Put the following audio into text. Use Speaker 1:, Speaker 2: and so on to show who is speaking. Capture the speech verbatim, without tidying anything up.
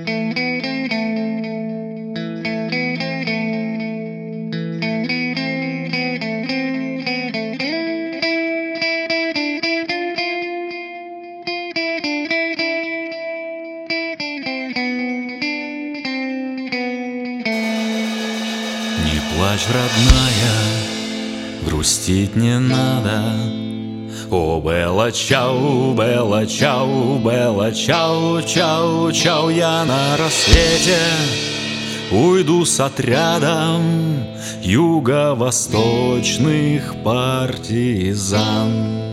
Speaker 1: Не плачь, родная, грустить не надо. О, Белла, чау, Белла, чау, Белла, чау, чау, чау. Я на рассвете уйду с отрядом юго-восточных партизан.